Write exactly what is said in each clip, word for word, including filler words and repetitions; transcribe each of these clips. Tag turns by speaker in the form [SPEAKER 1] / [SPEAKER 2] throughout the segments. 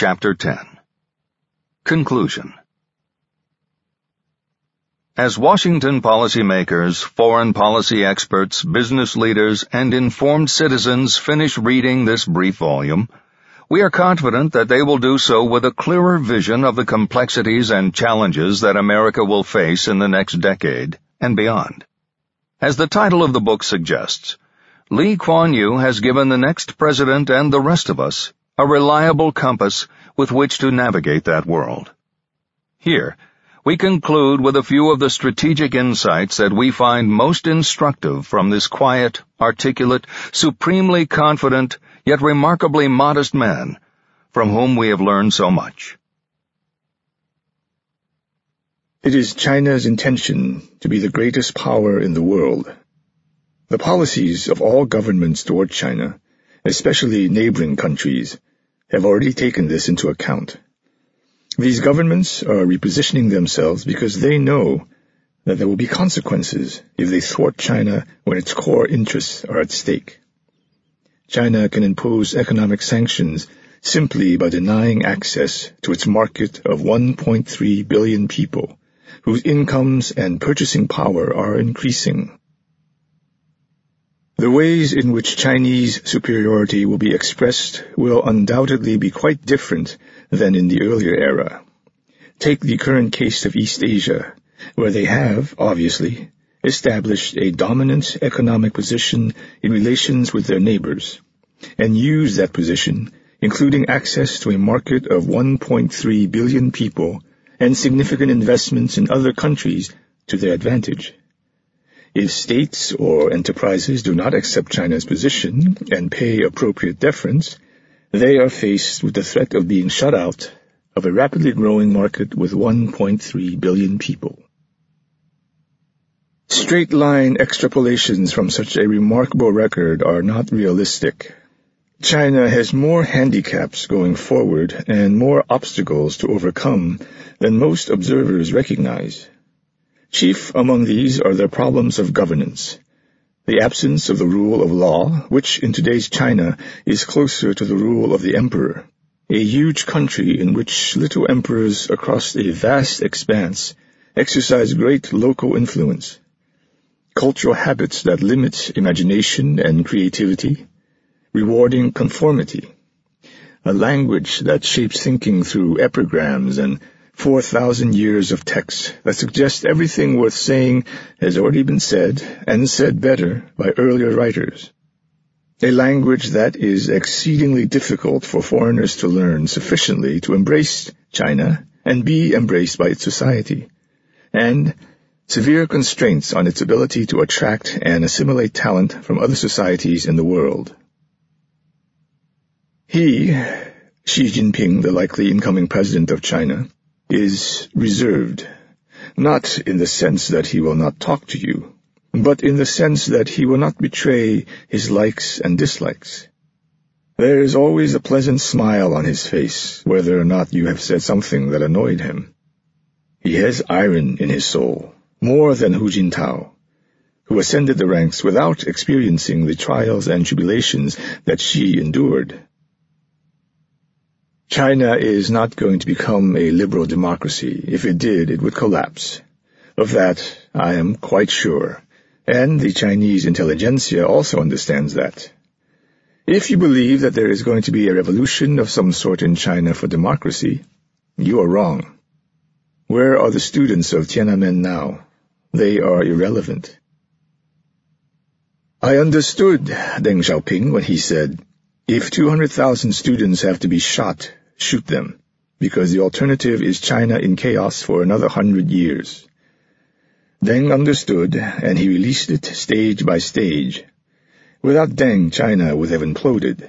[SPEAKER 1] Chapter ten. Conclusion. As Washington policymakers, foreign policy experts, business leaders, and informed citizens finish reading this brief volume, we are confident that they will do so with a clearer vision of the complexities and challenges that America will face in the next decade and beyond. As the title of the book suggests, Lee Kuan Yew has given the next president and the rest of us a reliable compass with which to navigate that world. Here, we conclude with a few of the strategic insights that we find most instructive from this quiet, articulate, supremely confident, yet remarkably modest man, from whom we have learned so much.
[SPEAKER 2] It is China's intention to be the greatest power in the world. The policies of all governments toward China, especially neighboring countries, have already taken this into account. These governments are repositioning themselves because they know that there will be consequences if they thwart China when its core interests are at stake. China can impose economic sanctions simply by denying access to its market of one point three billion people, whose incomes and purchasing power are increasing. The ways in which Chinese superiority will be expressed will undoubtedly be quite different than in the earlier era. Take the current case of East Asia, where they have, obviously, established a dominant economic position in relations with their neighbors, and use that position, including access to a market of one point three billion people and significant investments in other countries, to their advantage. If states or enterprises do not accept China's position and pay appropriate deference, they are faced with the threat of being shut out of a rapidly growing market with one point three billion people. Straight-line extrapolations from such a remarkable record are not realistic. China has more handicaps going forward and more obstacles to overcome than most observers recognize. Chief among these are the problems of governance, the absence of the rule of law, which in today's China is closer to the rule of the emperor, a huge country in which little emperors across a vast expanse exercise great local influence, cultural habits that limit imagination and creativity, rewarding conformity, a language that shapes thinking through epigrams and four thousand years of text that suggest everything worth saying has already been said, and said better by earlier writers. A language that is exceedingly difficult for foreigners to learn sufficiently to embrace China and be embraced by its society, and severe constraints on its ability to attract and assimilate talent from other societies in the world. He, Xi Jinping, the likely incoming president of China, is reserved, not in the sense that he will not talk to you, but in the sense that he will not betray his likes and dislikes. There is always a pleasant smile on his face, whether or not you have said something that annoyed him. He has iron in his soul, more than Hu Jintao, who ascended the ranks without experiencing the trials and tribulations that Xi endured. China is not going to become a liberal democracy. If it did, it would collapse. Of that, I am quite sure, and the Chinese intelligentsia also understands that. If you believe that there is going to be a revolution of some sort in China for democracy, you are wrong. Where are the students of Tiananmen now? They are irrelevant. I understood Deng Xiaoping when he said, if two hundred thousand students have to be shot, shoot them, because the alternative is China in chaos for another hundred years. Deng understood, and he released it stage by stage. Without Deng, China would have imploded.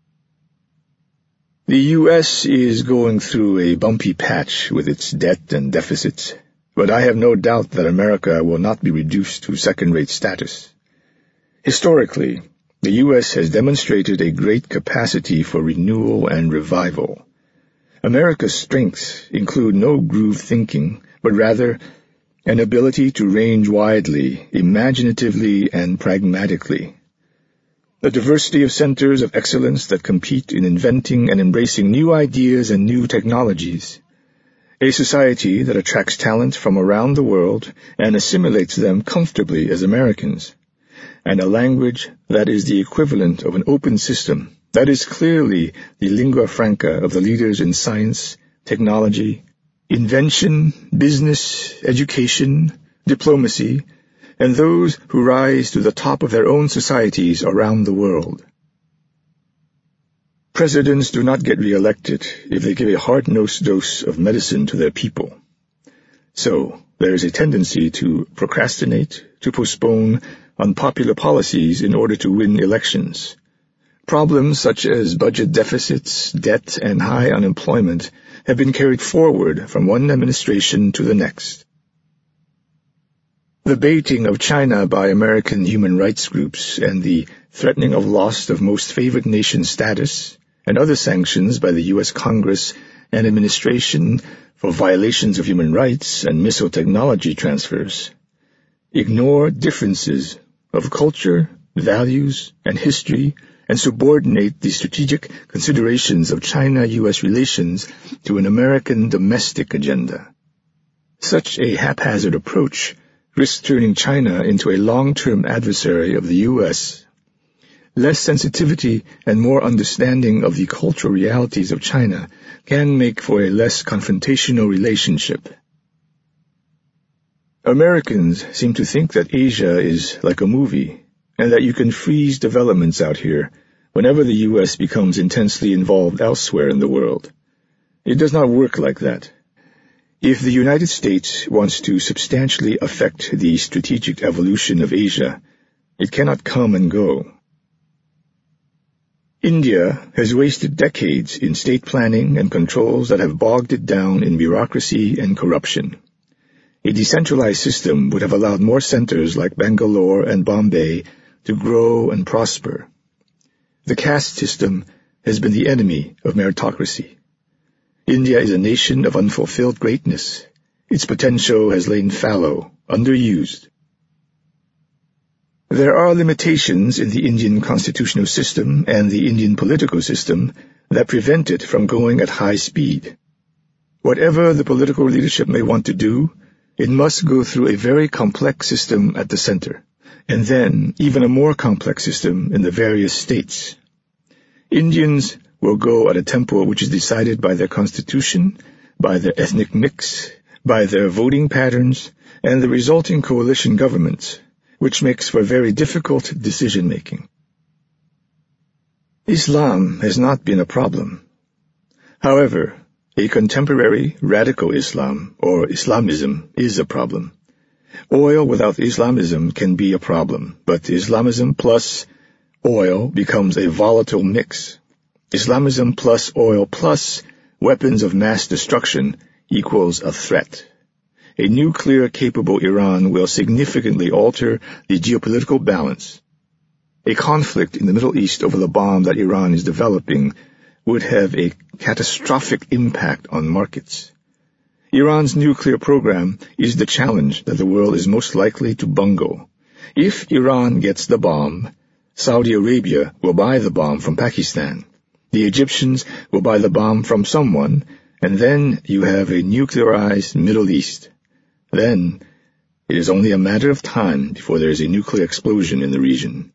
[SPEAKER 2] The U S is going through a bumpy patch with its debt and deficits, but I have no doubt that America will not be reduced to second-rate status. Historically, the U S has demonstrated a great capacity for renewal and revival. America's strengths include no groove thinking, but rather an ability to range widely, imaginatively, and pragmatically. a diversity of centers of excellence that compete in inventing and embracing new ideas and new technologies, a society that attracts talent from around the world and assimilates them comfortably as Americans, and a language that is the equivalent of an open system that is clearly the lingua franca of the leaders in science, technology, invention, business, education, diplomacy, and those who rise to the top of their own societies around the world. Presidents do not get re-elected if they give a hard-nosed dose of medicine to their people. So, there is a tendency to procrastinate, to postpone unpopular policies in order to win elections. Problems such as budget deficits, debt, and high unemployment have been carried forward from one administration to the next. The baiting of China by American human rights groups and the threatening of loss of most favored nation status and other sanctions by the U S Congress and administration for violations of human rights and missile technology transfers ignore differences of culture, values, and history and subordinate the strategic considerations of China-U S relations to an American domestic agenda. Such a haphazard approach risks turning China into a long-term adversary of the U S. Less sensitivity and more understanding of the cultural realities of China can make for a less confrontational relationship. Americans seem to think that Asia is like a movie, and that you can freeze developments out here whenever the U S becomes intensely involved elsewhere in the world. It does not work like that. If the United States wants to substantially affect the strategic evolution of Asia, it cannot come and go. India has wasted decades in state planning and controls that have bogged it down in bureaucracy and corruption. A decentralized system would have allowed more centers like Bangalore and Bombay to grow and prosper. The caste system has been the enemy of meritocracy. India is a nation of unfulfilled greatness. Its potential has lain fallow, underused. There are limitations in the Indian constitutional system and the Indian political system that prevent it from going at high speed. Whatever the political leadership may want to do, it must go through a very complex system at the center, and then even a more complex system in the various states. Indians will go at a tempo which is decided by their constitution, by their ethnic mix, by their voting patterns, and the resulting coalition governments, which makes for very difficult decision-making. Islam has not been a problem. However, a contemporary radical Islam, or Islamism, is a problem. Oil without Islamism can be a problem, but Islamism plus oil becomes a volatile mix. Islamism plus oil plus weapons of mass destruction equals a threat. A nuclear-capable Iran will significantly alter the geopolitical balance. A conflict in the Middle East over the bomb that Iran is developing would have a catastrophic impact on markets. Iran's nuclear program is the challenge that the world is most likely to bungle. If Iran gets the bomb, Saudi Arabia will buy the bomb from Pakistan. The Egyptians will buy the bomb from someone, and then you have a nuclearized Middle East. Then, it is only a matter of time before there is a nuclear explosion in the region.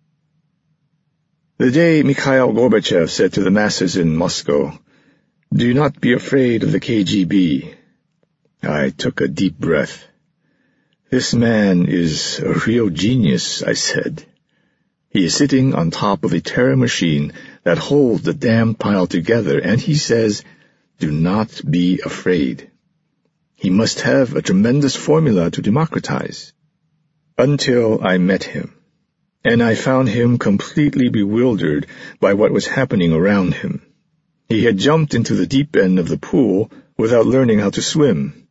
[SPEAKER 2] The day Mikhail Gorbachev said to the masses in Moscow, "Do not be afraid of the K G B," I took a deep breath. "This man is a real genius," I said. He is sitting on top of a terror machine that holds the damned pile together, and he says, "Do not be afraid." He must have a tremendous formula to democratize. Until I met him, and I found him completely bewildered by what was happening around him. He had jumped into the deep end of the pool without learning how to swim.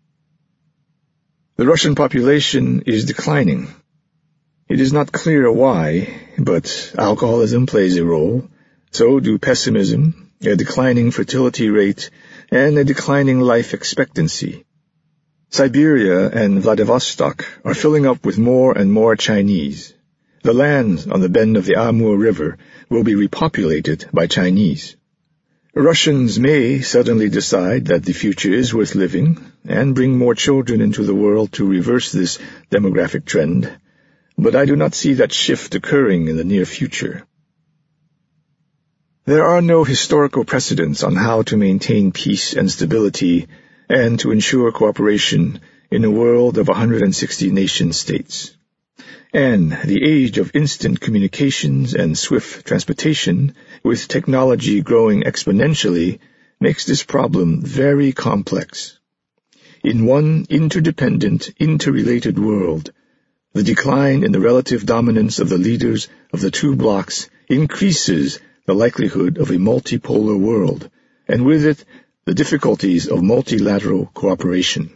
[SPEAKER 2] The Russian population is declining. It is not clear why, but alcoholism plays a role, so do pessimism, a declining fertility rate, and a declining life expectancy. Siberia and Vladivostok are filling up with more and more Chinese. The lands on the bend of the Amur River will be repopulated by Chinese. Russians may suddenly decide that the future is worth living and bring more children into the world to reverse this demographic trend, but I do not see that shift occurring in the near future. There are no historical precedents on how to maintain peace and stability and to ensure cooperation in a world of one hundred sixty nation-states. And the age of instant communications and swift transportation, with technology growing exponentially, makes this problem very complex. In one interdependent, interrelated world, the decline in the relative dominance of the leaders of the two blocs increases the likelihood of a multipolar world, and with it, the difficulties of multilateral cooperation.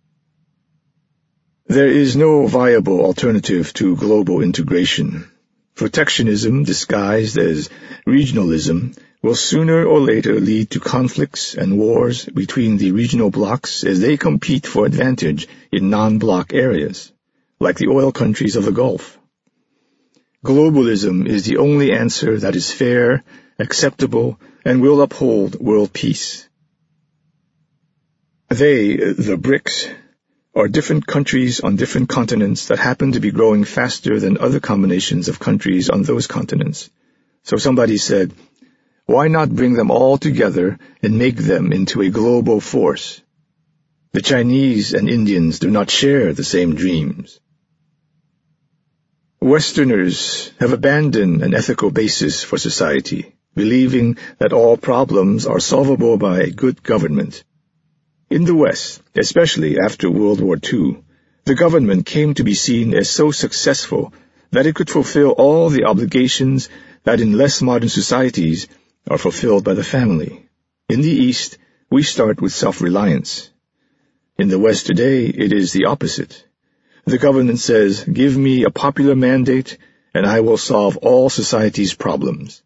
[SPEAKER 2] There is no viable alternative to global integration. Protectionism disguised as regionalism will sooner or later lead to conflicts and wars between the regional blocs as they compete for advantage in non-bloc areas, like the oil countries of the Gulf. Globalism is the only answer that is fair, acceptable, and will uphold world peace. They, the BRICS, are different countries on different continents that happen to be growing faster than other combinations of countries on those continents. So somebody said, why not bring them all together and make them into a global force? The Chinese and Indians do not share the same dreams. Westerners have abandoned an ethical basis for society, believing that all problems are solvable by good government. In the West, especially after World War Two, the government came to be seen as so successful that it could fulfill all the obligations that in less modern societies are fulfilled by the family. In the East, we start with self-reliance. In the West today, it is the opposite. The government says, give me a popular mandate, and I will solve all society's problems.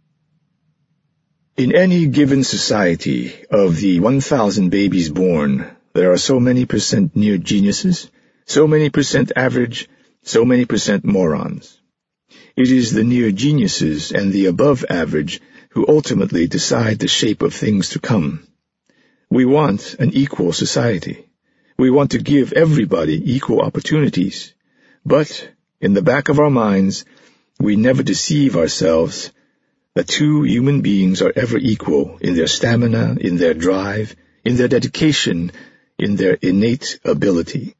[SPEAKER 2] In any given society, of the one thousand babies born, there are so many percent near geniuses, so many percent average, so many percent morons. It is the near geniuses and the above average who ultimately decide the shape of things to come. We want an equal society. We want to give everybody equal opportunities. But, in the back of our minds, we never deceive ourselves that two human beings are ever equal in their stamina, in their drive, in their dedication, in their innate ability.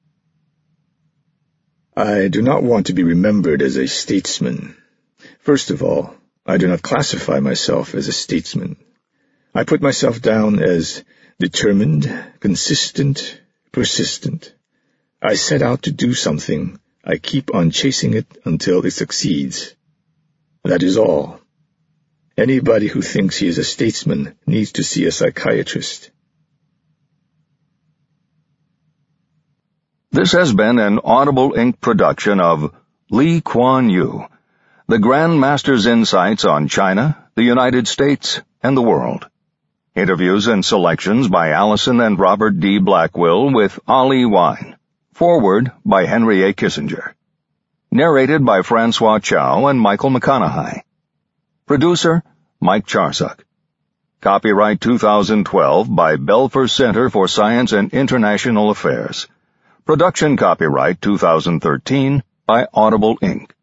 [SPEAKER 2] I do not want to be remembered as a statesman. First of all, I do not classify myself as a statesman. I put myself down as determined, consistent, persistent. I set out to do something. I keep on chasing it until it succeeds. That is all. Anybody who thinks he is a statesman needs to see a psychiatrist.
[SPEAKER 1] This has been an Audible Incorporated production of Lee Kuan Yew, the Grand Master's Insights on China, the United States, and the World. Interviews and selections by Allison and Robert D. Blackwell with Ali Wine. Foreword by Henry A. Kissinger. Narrated by Francois Chow and Michael McConaughey. Producer, Mike Charsuk. Copyright two thousand twelve by Belfer Center for Science and International Affairs. Production copyright two thousand thirteen by Audible Incorporated.